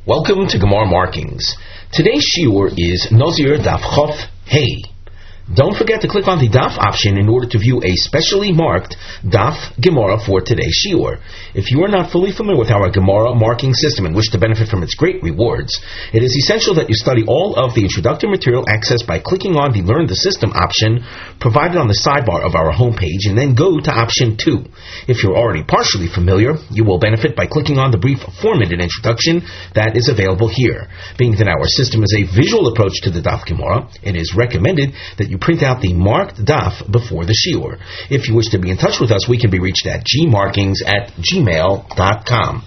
Welcome to Gemara Markings. Today's shiur is Nozir Daf Chof Hey. Don't forget to click on the Daf option in order to view a specially marked Daf Gemara for today's shiur. If you are not fully familiar with our Gemara marking system and wish to benefit from its great rewards, it is essential that you study all of the introductory material accessed by clicking on the Learn the System option provided on the sidebar of our homepage and then go to option 2. If you're already partially familiar, you will benefit by clicking on the brief 4-minute introduction that is available here. Being that our system is a visual approach to the Daf Gemara, it is recommended that you print out the marked daf before the shiur. If you wish to be in touch with us, we can be reached at gmarkings@gmail.com.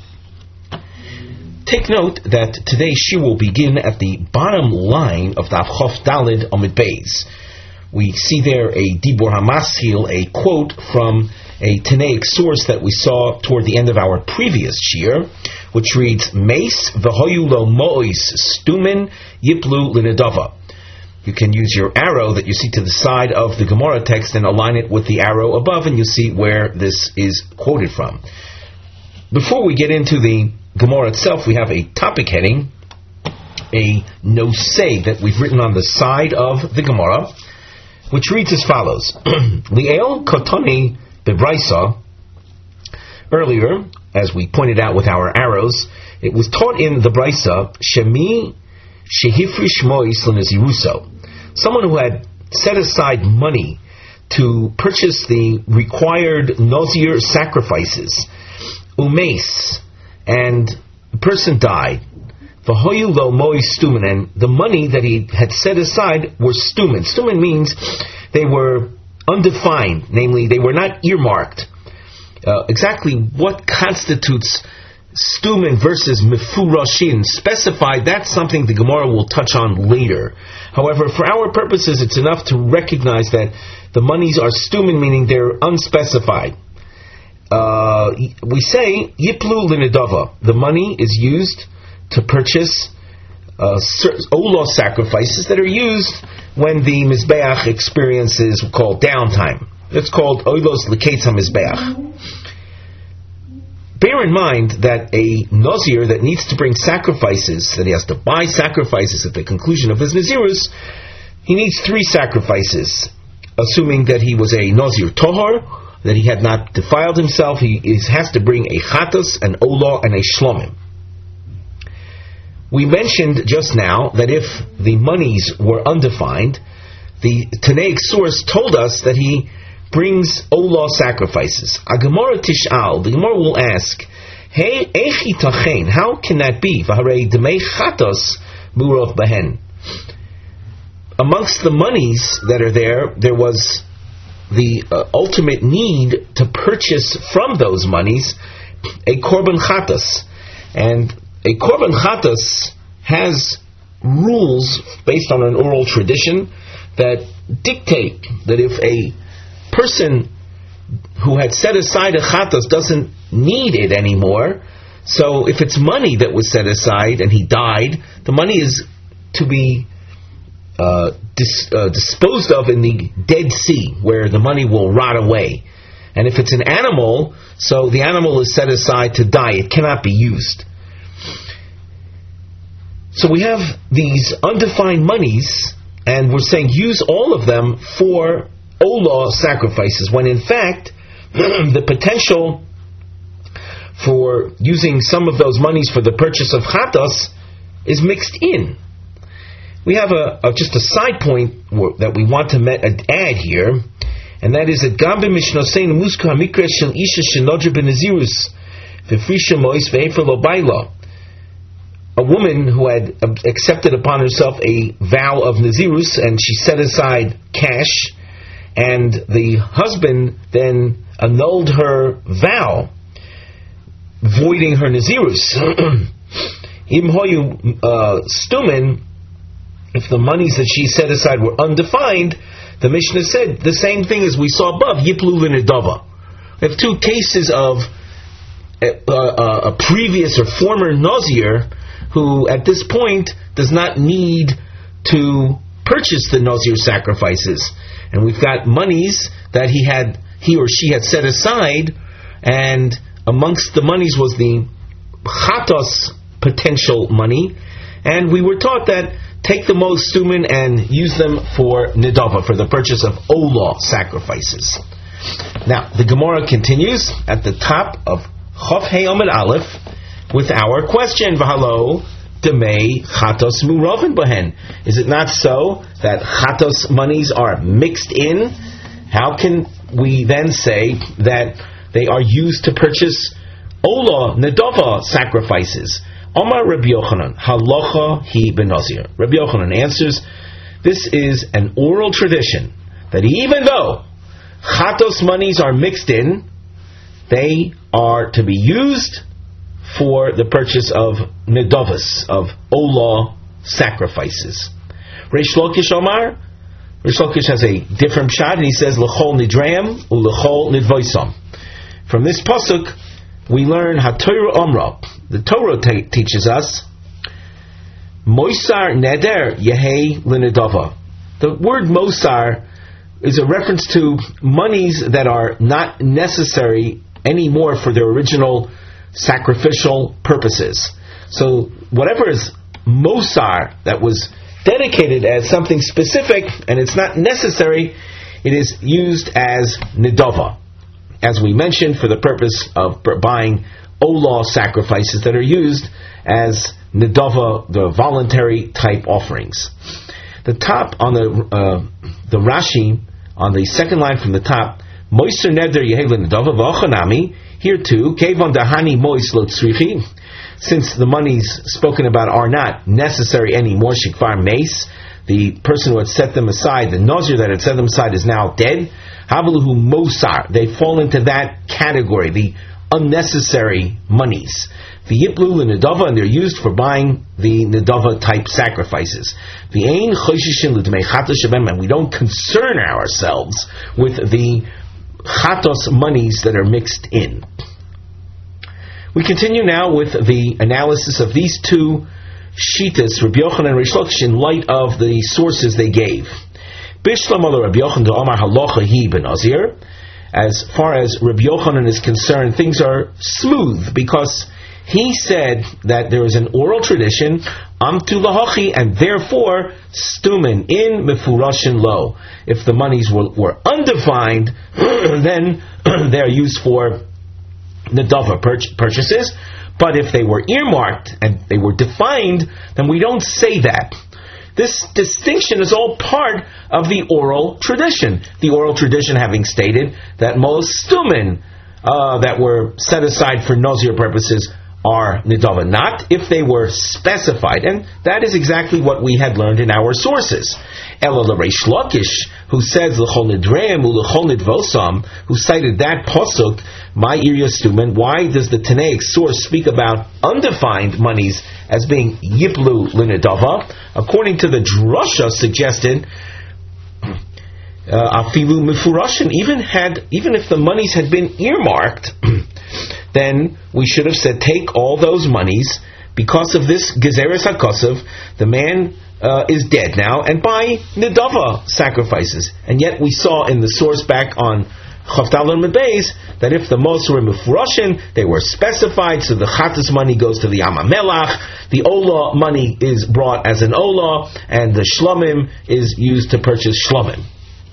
Take note that today's shiur will begin at the bottom line of Daf Chof Dalid Amud Beis. We see there a Dibur HaMaschil, a quote from a Tanaic source that we saw toward the end of our previous shiur, which reads, Meis v'hoyu lo mo'is stumin yiplu l'nedava. You can use your arrow that you see to the side of the Gemara text and align it with the arrow above, and you'll see where this is quoted from. Before we get into the Gemara itself, we have a topic heading, a nosei that we've written on the side of the Gemara, which reads as follows. Li'el kotoni bebraisa. Earlier, as we pointed out with our arrows, it was taught in the Braisa, Shemi Shehifrish Mois L'Naziruso. Someone who had set aside money to purchase the required Nazir sacrifices, Umeis, and the person died. V'hoyu lo mois stumen, and the money that he had set aside were stumen. Stumen means they were undefined, namely they were not earmarked. Exactly what constitutes stumen versus mefurashin specified, that's something the Gemara will touch on later. However, for our purposes, it's enough to recognize that the monies are stumen, meaning they're unspecified. We say yiplu l'nedava. The money is used to purchase olah sacrifices that are used when the mizbeach experiences called downtime. It's called olos l'keitz ha-mizbeach. Bear in mind that a Nazir that needs to bring sacrifices, that he has to buy sacrifices at the conclusion of his Nazirus, he needs 3 sacrifices. Assuming that he was a Nazir Tohar, that he had not defiled himself, he has to bring a Chatas, an Olah, and a Shlomim. We mentioned just now that if the monies were undefined, the Tanaic source told us that he brings Olah sacrifices. A Gemara Tish'al, the Gemara will ask, Hey, Echi Tachen, how can that be? V'harei Demei Chatos Murav Bahen. Amongst the monies that are there, there was the ultimate need to purchase from those monies a Korban Chatos. And a Korban Chatos has rules based on an oral tradition that dictate that if a person who had set aside a chatas doesn't need it anymore, so if it's money that was set aside and he died, the money is to be disposed of in the Dead Sea, where the money will rot away. And if it's an animal, so the animal is set aside to die, it cannot be used. So we have these undefined monies, and we're saying use all of them for Olah sacrifices, when in fact the potential for using some of those monies for the purchase of chatas is mixed in. We have just a side point that we want to add here, and that is that Gambe Mishnosein Muska Hamikra Shel Isha Shenodra Benazirus V'Frisha Mois Ve'Efer Lo Baila. A woman who had accepted upon herself a vow of Nazirus, and she set aside cash, and the husband then annulled her vow, voiding her Nazirus. Imhoyu stumen, if the monies that she set aside were undefined, the Mishnah said the same thing as we saw above, Yiplu l'nedava. We have 2 cases of a previous or former Nazir who at this point does not need to purchase the Nazir sacrifices. And we've got monies that he or she had set aside, and amongst the monies was the chatos potential money, and we were taught that take the most stumen and use them for nidava, for the purchase of olah sacrifices. Now, the Gemara continues at the top of Chof Hei Amud Aleph with our question, V'halo Demei Chatos Muravin Bahen. Is it not so that Chatos monies are mixed in? How can we then say that they are used to purchase olah, nidava sacrifices? Omar Rabbi Yochanan, halacha hi benazir. Rabbi Yochanan answers, this is an oral tradition that even though chatos monies are mixed in, they are to be used for the purchase of nidavas, of olah sacrifices. Reish Lakish Omar, Reish Lakish has a different shot, and he says, l'chol nidrayam u'l'chol nidvoisam. From this pasuk, we learn HaTorah Omra. The Torah teaches us Moisar Neder Yehei L'Nedava. The word Mosar is a reference to monies that are not necessary anymore for their original sacrificial purposes. So whatever is Mosar that was dedicated as something specific and it's not necessary, it is used as Nidava, as we mentioned, for the purpose of buying olah sacrifices that are used as nidava, the voluntary type offerings. The top on the Rashi, on the second line from the top, Moiser neder yehev nidava v'ochanami. Here too, kevon dahani mois lo tzrichi. Since the monies spoken about are not necessary anymore, shikvar meis, the person who had set them aside, the nazir that had set them aside, is now dead. Havaluhu mosar, they fall into that category, the unnecessary monies. The yiplu l'nedava, and they're used for buying the nedava type sacrifices. The ein choshishin l'dmei chatos shebem, and we don't concern ourselves with the chatos monies that are mixed in. We continue now with the analysis of these two shitas, Rabbi Yochanan and Reish Lakish, in light of the sources they gave. Bishlam ala Rabbi Yochanan Omar halacha hi benazir. As far as Rabbi Yochanan is concerned, things are smooth because he said that there is an oral tradition, amtu lahachi, and therefore stumen in mefurashin lo. If the monies were undefined, then they are used for nedava purchases. But if they were earmarked and they were defined, then we don't say that. This distinction is all part of the oral tradition. The oral tradition having stated that most stumen that were set aside for nazir purposes are nidava, not if they were specified. And that is exactly what we had learned in our sources. Ela Reish Lakish, who says l'chol nidreim u'l'chol nidvosam, who cited that pasuk, my irya stumen. Why does the Tanaic source speak about undefined monies as being yiplu l'nidava? According to the drasha suggested, afilu mifurashin, even if the monies had been earmarked, then we should have said, take all those monies, because of this gezeres hakosav, the man is dead now, and buy nidava sacrifices. And yet we saw in the source back on Chof Daled Amud Beis that if the mos were mifurashin, they were specified, so the chatas money goes to the Yam HaMelach, the olah money is brought as an olah, and the shlomim is used to purchase shlomim.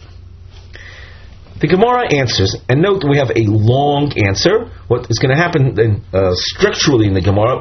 The Gemara answers, and note we have a long answer. What is going to happen then, structurally in the Gemara,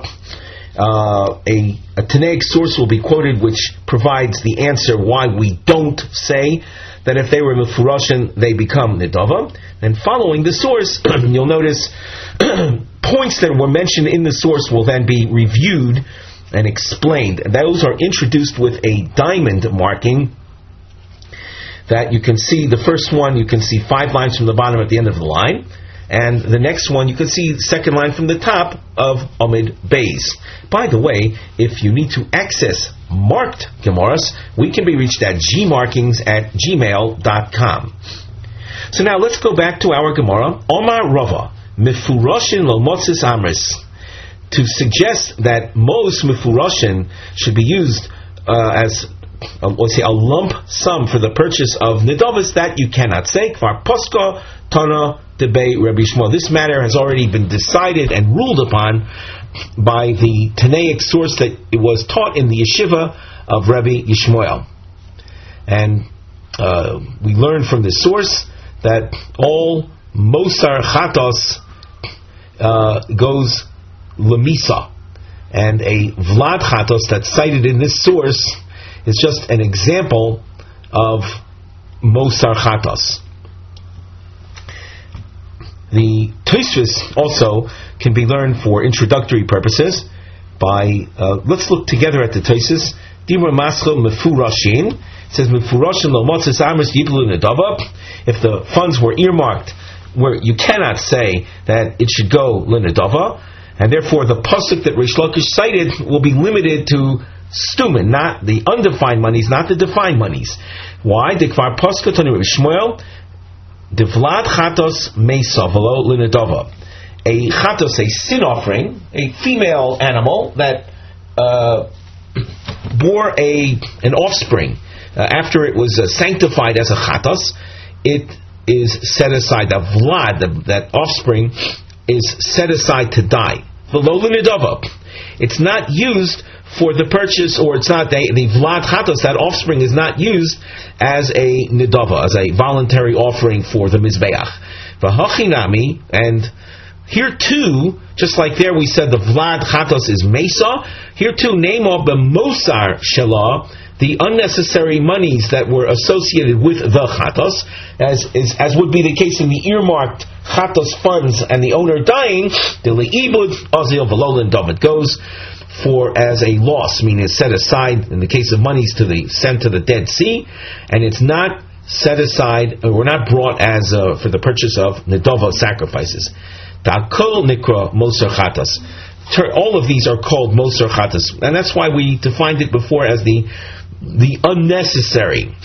a Tanaic source will be quoted which provides the answer why we don't say that if they were mefurashin, they become nidava. And following the source, you'll notice points that were mentioned in the source will then be reviewed and explained. And those are introduced with a diamond marking that you can see. The first one, you can see 5 lines from the bottom at the end of the line. And the next one, you can see the second line from the top of Amud Beis. By the way, if you need to access marked Gemaras, we can be reached at gmarkings@gmail.com. So now let's go back to our Gemara. Omar Rava, Mefurashin lo motzis amris. To suggest that most Mefurashin should be used as a lump sum for the purchase of nidavas, that you cannot say. Kvar poska tana debate Rabbi Yishmael. This matter has already been decided and ruled upon by the Tanaic source that it was taught in the yeshiva of Rabbi Yishmael. And we learn from this source that all Mosar Chatos goes Lemisa. And a Vlad Chatos that's cited in this source is just an example of Mosar Chatos. The Tosfos also can be learned for introductory purposes by, let's look together at the Tosfos. Dibur Maschil Mefurashin. It says Mefurashin lo motzes amris yiblu nedava. If the funds were earmarked where you cannot say that it should go linedava, and therefore the pasuk that Reish Lakish cited will be limited to stumen, not the undefined monies, not the defined monies. Why? Dekvar pasuk tani Rabbi Shmuel devlad chatos meisa v'lo linedava. A chatos, a sin offering, a female animal that bore an offspring after it was sanctified as a chatos, it is set aside. The vlad, that offspring, is set aside to die. V'lo linedava. It's not used for the purchase, or it's not the vlad chatos, that offspring is not used as a nidava, as a voluntary offering for the mizbeach. V'hachinami, and here too, just like there we said the vlad chatos is mesa, here too name of the mosar shelah, the unnecessary monies that were associated with the chatos, as would be the case in the earmarked chatos funds and the owner dying, the leibud azil v'lo linedava, it goes for as a loss, meaning it's set aside in the case of monies sent to the Dead Sea, and it's not set aside, or not brought as for the purchase of nedava sacrifices. Ta'kol nikra mosar chatas. All of these are called mosar chatas, and that's why we defined it before as the unnecessary.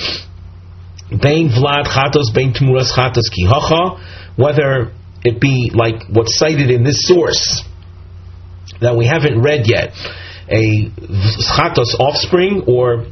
Bein vlad chatos, bein tmuras chatas kihacha, whether it be like what's cited in this source that we haven't read yet, a chatos offspring, or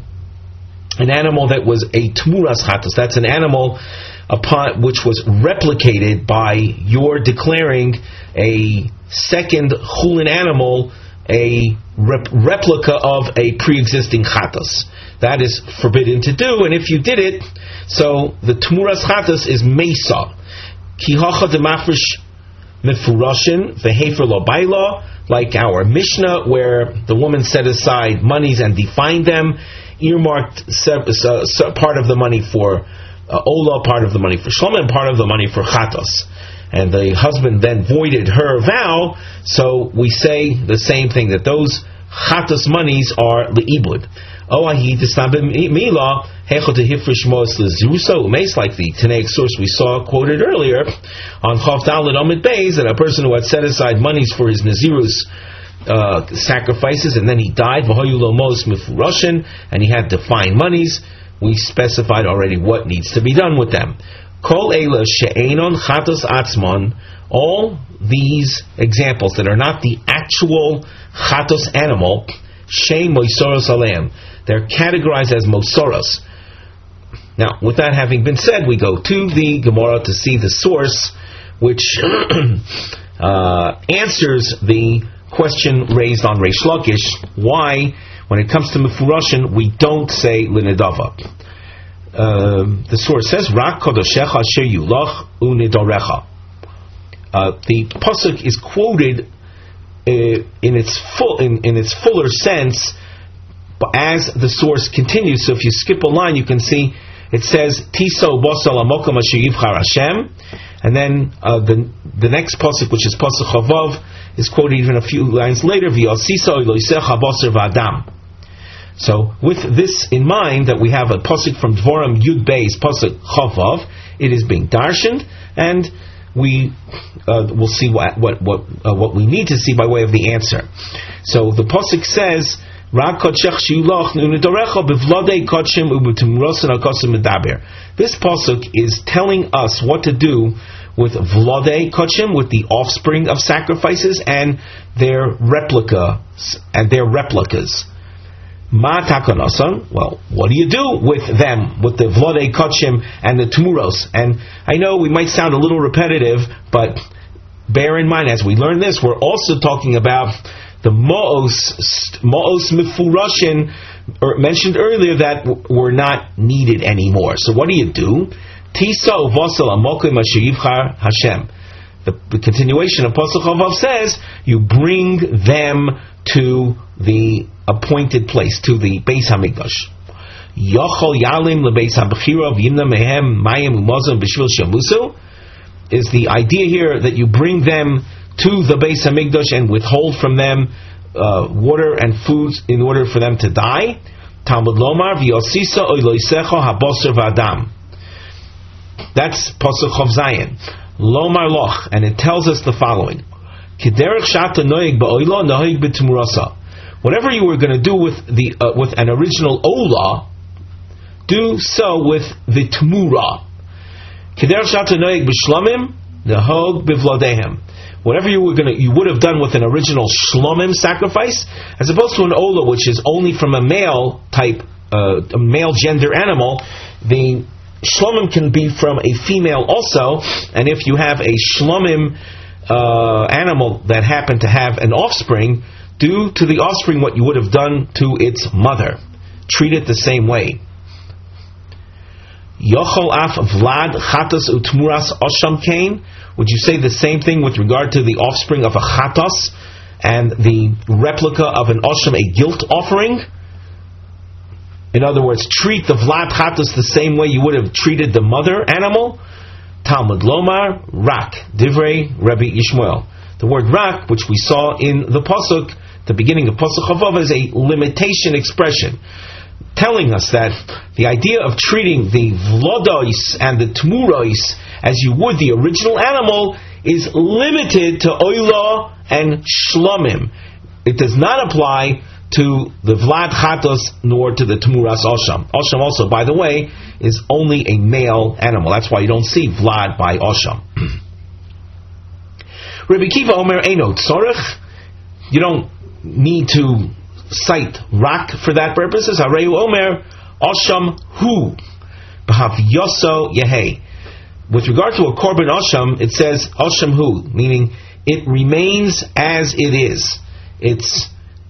an animal that was a tmuras chatos. That's an animal upon which was replicated by your declaring a second chulin animal, a replica of a pre-existing chatos. That is forbidden to do, and if you did it, so the tmuras chatos is mesa. Kihacha de mafresh mefurashin vehefer lo baila, like our Mishnah, where the woman set aside monies and defined them, earmarked part of the money for Ola, part of the money for Shloma, and part of the money for Chatos. And the husband then voided her vow, so we say the same thing, that those Chatos monies are le'ibud. Like the Tanaic source we saw quoted earlier on Chav Daled Amid Beis, that a person who had set aside monies for his Nazirus sacrifices, and then he died, and he had defined monies, we specified already what needs to be done with them. Kol eila she'enon chatos atzmon, all these examples that are not the actual chatos animal, shei moisoros aleim, they're categorized as mosoros. Now, with that having been said, we go to the Gemara to see the source which answers the question raised on Reish Lakish, why, when it comes to Mefurashin, we don't say Linedava. The source says, Rak Kodoshecha Asher Yulach Unidorecha. The pasuk is quoted in its fuller sense, but as the source continues. So if you skip a line, you can see it says Tiso Bosal Amokom Asher Yivchar Hashem, and then the next pasuk, which is pasuk Chavav, is quoted even a few lines later. V'yasiso Eloisecha Boser V'Adam. So with this in mind, that we have a pasuk from Dvorim Yud Beis, pasuk Chavav, it is being darshaned, and we will see what we need to see by way of the answer. So the pasuk says, this pasuk is telling us what to do with vladei kochim, with the offspring of sacrifices, and their replicas. Ma takonosan. Well, what do you do with them, with the vlodei kachim and the tmuros? And I know we might sound a little repetitive, but bear in mind, as we learn this, we're also talking about the mo'os mifurashin, mentioned earlier, that were not needed anymore. So what do? Tisa uvasal amokim asher yivchar Hashem. The continuation of Pasuk Chavav says, you bring them to the appointed place, to the Beis Hamikdash. Yochol yalim lebeis habechira v'yimna mehem mayim umazon b'shvil shamusu. Is the idea here that you bring them to the Beis Hamikdash and withhold from them water and foods in order for them to die? Talmud Lomar v'yosisa oiloisecho haboser v'adam. That's Pasuk Chav Zayin. Lomar loch, and it tells us the following: Kiderech shata noig ba'oila noig b'tumurasa. Whatever you were going to do with an original ola, do so with the tmura. Kiderech shata noig b'shlamim nahog b'vladehem. Whatever you would have done with an original shlomim sacrifice, as opposed to an ola, which is only from a male type, a male gender animal. The shlomim can be from a female also, and if you have a shlomim animal that happened to have an offspring, do to the offspring what you would have done to its mother. Treat it the same way. Yochol af vlad chatos utmuras osham kain. Would you say the same thing with regard to the offspring of a chatos and the replica of an osham, a guilt offering? In other words, treat the vlad chatos the same way you would have treated the mother animal. Talmud Lomar, rak, divrei Rabbi Yishmael. The word rak, which we saw in the pasuk, the beginning of Pasuk Chavav, is a limitation expression, telling us that the idea of treating the vlodois and the tmurois as you would the original animal is limited to oila and shlomim. It does not apply to the vlad chatos nor to the tmuras osham. Osham also, by the way, is only a male animal. That's why you don't see vlad by osham. Rabbi Kiva Omer Eino Tzorech. You don't need to cite rak for that purposes. Hareu Omer Osham Hu B'hav Yoso Yehei. With regard to a korban osham, it says Osham Hu, meaning it remains as it is. It's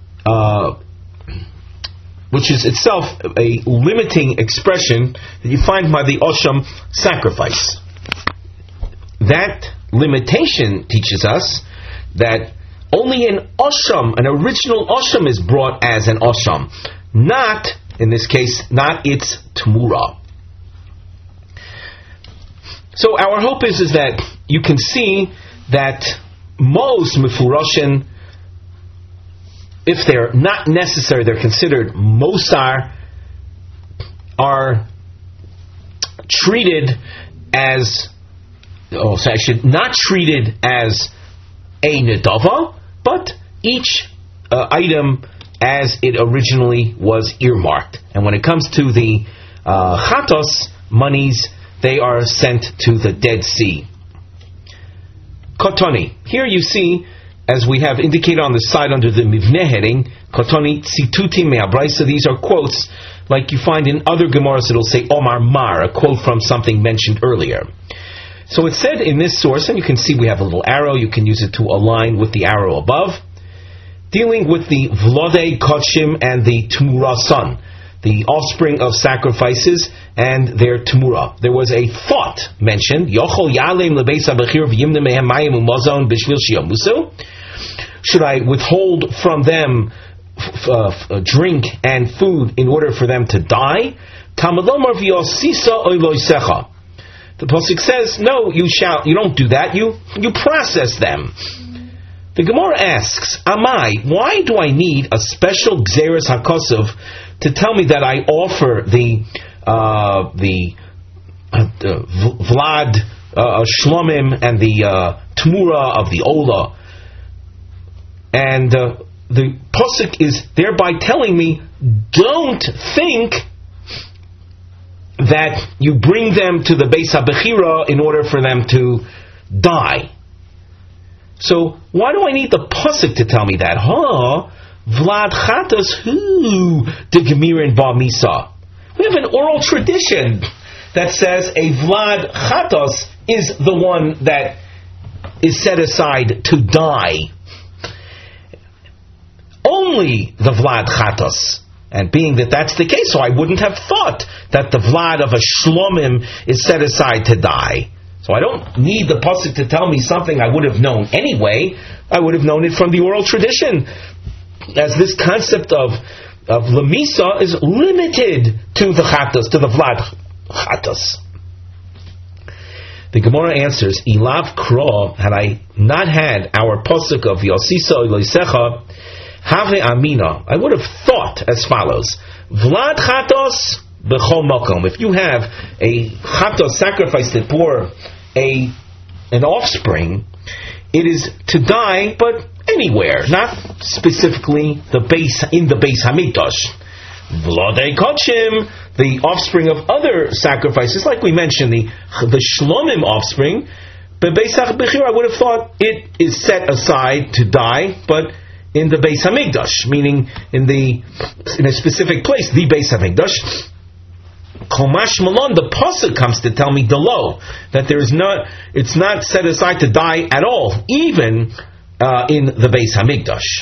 which is itself a limiting expression that you find by the osham sacrifice. That limitation teaches us that only an osham, an original osham, is brought as an osham, not, in this case, not its tmura. So our hope is that you can see that most mefurashin, if they're not necessary, they're considered mosar, are treated as, not treated as a nedava, but each item as it originally was earmarked. And when it comes to the chatos monies, they are sent to the Dead Sea. Kotoni. Here you see, as we have indicated on the side under the Mivneh heading, Kotoni Tzitutim Me'abraisa. These are quotes like you find in other Gemaras. It'll say Omar Mar, a quote from something mentioned earlier. So it said in this source, and you can see we have a little arrow, you can use it to align with the arrow above, dealing with the Vlodei Kotshim and the Tmurasan, the offspring of sacrifices and their Tmura. There was a thought mentioned, Yochol Yalem Lebeis HaBechir V'yimna Mehem Mayim Umazon B'shvil Shiyamusu. Should I withhold from them drink and food in order for them to die? Talmud Lomar V'yosisa Oiloisecha. The pasuk says, no, you don't do that. You process them. The Gemara asks, Amai, why do I need a special Gzeres HaKosov to tell me that I offer the Vlad Shlomim and the Tmura of the Ola? And the pasuk is thereby telling me, don't think that you bring them to the Beis HaBechira in order for them to die. So why do I need the pasuk to tell me that? Vlad Chatos hu de Gemirin Ba Misa. We have an oral tradition that says a Vlad Chatos is the one that is set aside to die. Only the Vlad Chatos. And being that that's the case, so I wouldn't have thought that the Vlad of a Shlomim is set aside to die. So I don't need the pasuk to tell me something I would have known anyway. I would have known it from the oral tradition. As this concept of Lamisa is limited to the Chatos, to the Vlad Chatos. The Gemara answers, Ilav Kro, had I not had our pasuk of Yosisa Eloisecha, Have Amina, I would have thought as follows, Vlad Chatos b'chol makom. If you have a Chatos sacrifice that bore an offspring, it is to die, but anywhere, not specifically in the Beis Hamikdash. V'lodei Kodshim, the offspring of other sacrifices, like we mentioned, the Shlomim offspring, but Beis HaBechira, I would have thought it is set aside to die, but in the Beis Hamikdash, meaning in a specific place, the Beis Hamikdash. Komash Malon, the pasuk comes to tell me below that it's not set aside to die at all, even in the Beis Hamikdash.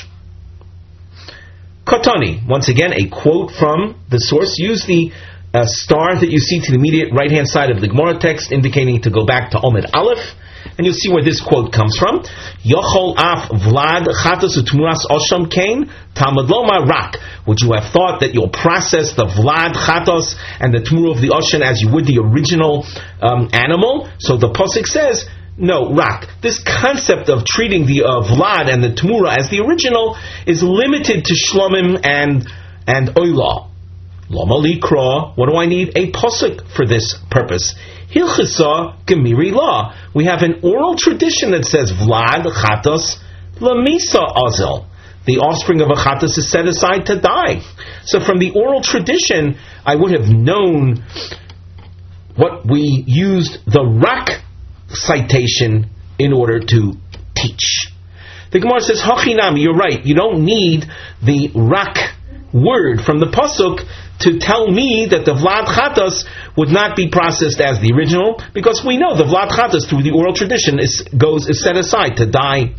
Katani, once again, a quote from the source. Use the star that you see to the immediate right-hand side of the Gemara text, indicating to go back to Omid Aleph, and you'll see where this quote comes from. Yochol af Vlad Chatos utmuras osham kain Talmud loma rak. Would you have thought that you'll process the Vlad Chatos and the Tmura of the ocean as you would the original animal? So the pasuk says, no, rak. This concept of treating the Vlad and the Tmura as the original is limited to Shlomim and Oila. Lama likra. What do I need a pasuk for this purpose? Hilchasa Gemiri law. We have an oral tradition that says Vlad Chatos Lamisa Azel. The offspring of a Chatos is set aside to die. So from the oral tradition, I would have known what we used the Rak citation in order to teach. The Gemara says, Hachinami, you're right. You don't need the Rak word from the pasuk to tell me that the Vlad Chatos would not be processed as the original, because we know the Vlad Chatos through the oral tradition is set aside to die.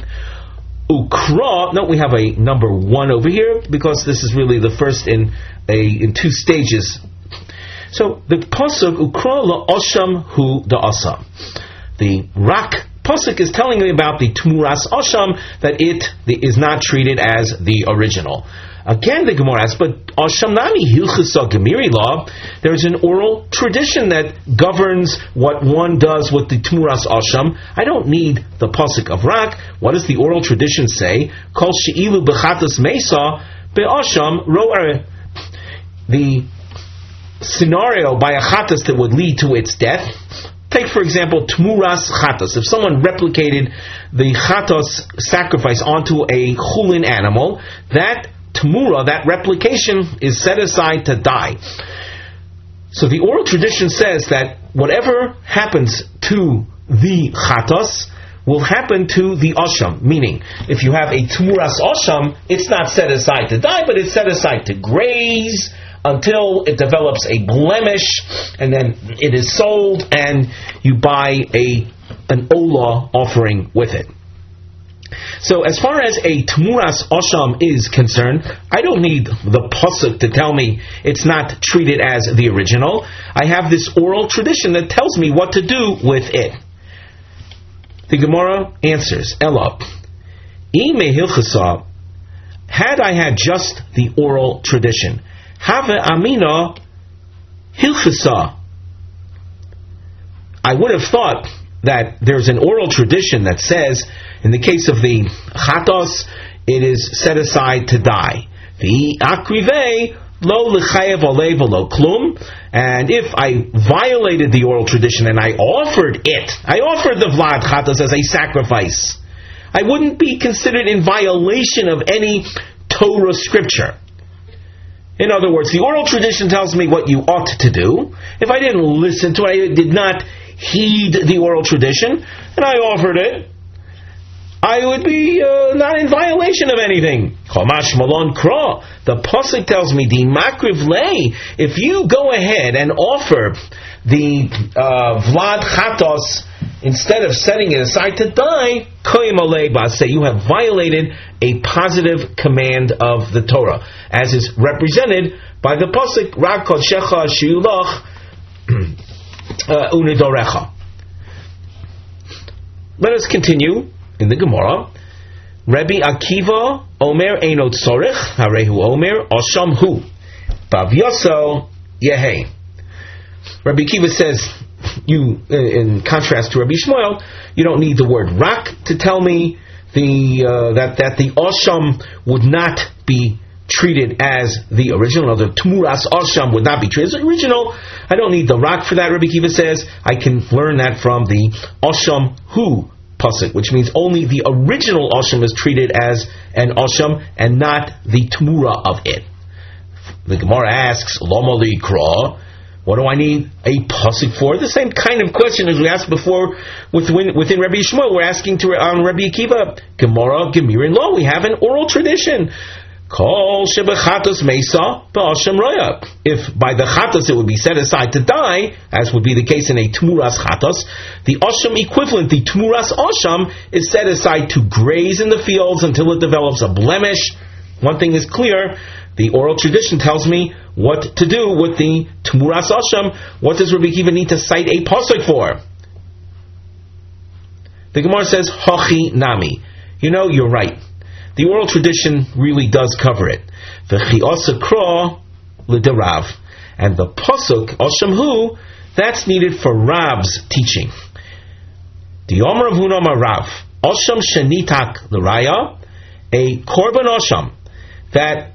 Ukra, no, we have a number 1 over here, because this is really the first in 2 stages. So the pasuk Ukra la'osham hu da'asa. The Rak pasuk is telling me about the Tmuras Osham, that it is not treated as the original. Again, the Gemara asks, but Osham nami hilchasa gemiri law. There is an oral tradition that governs what one does with the Tmuras Osham. I don't need the pasuk of Rak. What does the oral tradition say? Kol she'ilu b'chatas mesa be'osham ro'er. The scenario by a chatas that would lead to its death. Take, for example, Tmuras Chatos. If someone replicated the Chatos sacrifice onto a chulin animal, that Tmura, that replication, is set aside to die. So the oral tradition says that whatever happens to the Chatos will happen to the Osham. Meaning, if you have a Tmuras Osham, it's not set aside to die, but it's set aside to graze until it develops a blemish, and then it is sold, and you buy an Ola offering with it. So as far as a Tmuras Osham is concerned, I don't need the pasuk to tell me it's not treated as the original. I have this oral tradition that tells me what to do with it. The Gemara answers, Ella, Ime Hilchasa, had I had just the oral tradition, Have Amina Hilchasa, I would have thought that there's an oral tradition that says, in the case of the Chatos, it is set aside to die. The Akrive lo l'chayev olev lo klum. And if I violated the oral tradition and I offered the Vlad Chatos as a sacrifice, I wouldn't be considered in violation of any Torah scripture. In other words, the oral tradition tells me what you ought to do. If I didn't listen to it, I did not heed the oral tradition, and I offered it, I would be not in violation of anything. Chomash Malon Kra. The pasuk tells me, the makriv lei, if you go ahead and offer the vlad chatos instead of setting it aside to die, koyim alei ba'aseh, you have violated a positive command of the Torah, as is represented by the pasuk Rak kodshecha shiulach unidorecha. Let us continue in the Gemara. Rabbi Akiva Omer Eino Tzorich Harehu Omer Osham Hu Bav Yoso Yehei. Rabbi Akiva says, you, in contrast to Rabbi Shmuel, you don't need the word rak to tell me that the Osham would not be treated as the original, or the Tmuras Osham would not be treated as the original. I don't need the rak for that, Rabbi Akiva says. I can learn that from the Osham Hu pasuk, which means only the original Osham is treated as an Osham and not the Tmura of it. The Gemara asks, Lama li kra, what do I need a pasuk for? The same kind of question as we asked before within Rabbi Yishmael. We're asking on Rabbi Akiva. Gemara, Gemirin law. We have an oral tradition. Kol shebechatos mesa ba'asham roya. If by the chatos it would be set aside to die, as would be the case in a tmuras chatos, the asham equivalent, the tmuras asham, is set aside to graze in the fields until it develops a blemish. One thing is clear: the oral tradition tells me what to do with the tmuras asham. What does Rabbi Akiva need to cite a pasuk for? The Gemara says, Hachi nami. You're right. The oral tradition really does cover it. V'chi kra l'derav. And the pasuk, Osham Hu, that's needed for Rav's teaching. The Omer of Hunama Rav, Osham shenitak l'raya, a korban Osham that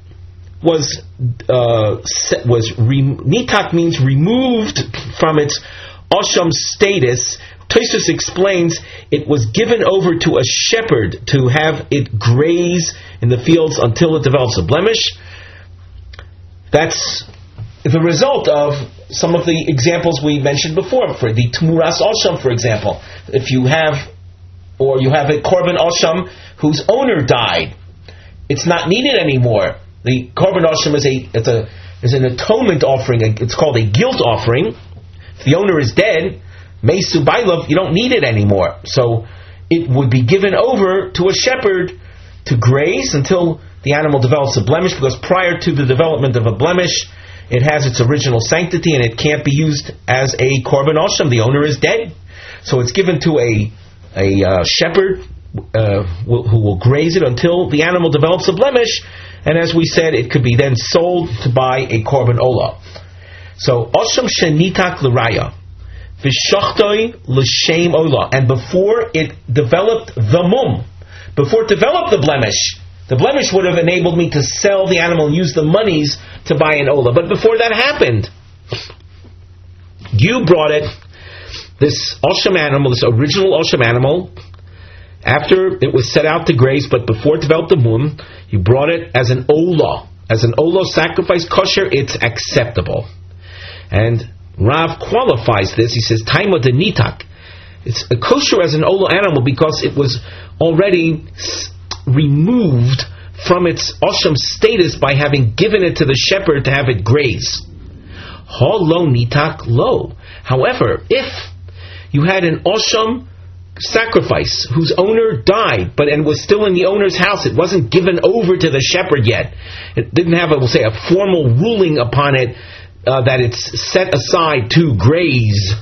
nitak means removed from its Osham status. Tosfos explains it was given over to a shepherd to have it graze in the fields until it develops a blemish. That's the result of some of the examples we mentioned before. For the Tmuras Osham, for example, if you have a Korban Osham whose owner died, it's not needed anymore. The Korban Osham is an atonement offering. It's called a guilt offering. If the owner is dead, Meisu Bailov, you don't need it anymore. So it would be given over to a shepherd to graze until the animal develops a blemish, because prior to the development of a blemish, it has its original sanctity and it can't be used as a Korban Osham. The owner is dead. So it's given to a shepherd who will graze it until the animal develops a blemish, and as we said, it could be then sold to buy a Korban Olah. So Osham shenitak l'raya. V'shachtoi l'shem olah, and before it developed the mum, before it developed the blemish would have enabled me to sell the animal and use the monies to buy an olah. But before that happened, you brought it, this Osham animal, this original Osham animal, after it was set out to graze, but before it developed the mum, you brought it as an olah sacrifice, kosher, it's acceptable. And Rav qualifies this. He says, Taima de nitak. It's a kosher as an olah animal because it was already removed from its osham status by having given it to the shepherd to have it graze. Ha lo nitak lo. However, if you had an osham sacrifice whose owner died, and was still in the owner's house, it wasn't given over to the shepherd yet, it didn't have, we'll say, a formal ruling upon it, that it's set aside to graze,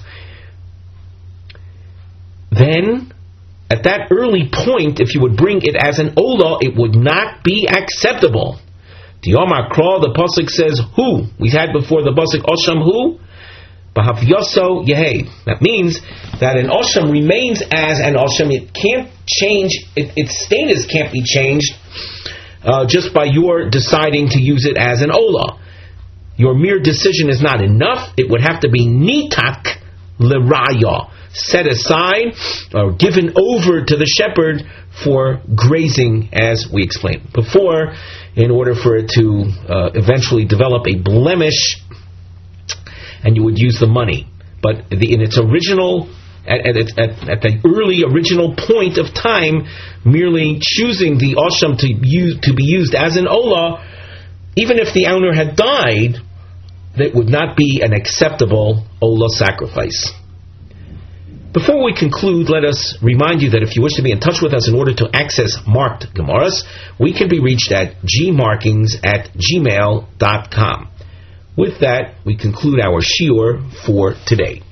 then at that early point, if you would bring it as an olah, it would not be acceptable. The Omar Kra, the pasuk says, Hu. We had before the pasuk Osham Hu, Bahav Yoso Yehei. That means that an Osham remains as an Osham. It can't change, its status can't be changed just by your deciding to use it as an olah. Your mere decision is not enough. It would have to be nitak l'raya, set aside or given over to the shepherd for grazing, as we explained before, in order for it to eventually develop a blemish, and you would use the money. But in its original at the early original point of time, merely choosing the Osham to be used as an Olah, even if the owner had died, that would not be an acceptable Olah sacrifice. Before we conclude, let us remind you that if you wish to be in touch with us in order to access marked Gemaras, we can be reached at gmarkings@gmail.com. With that, we conclude our shiur for today.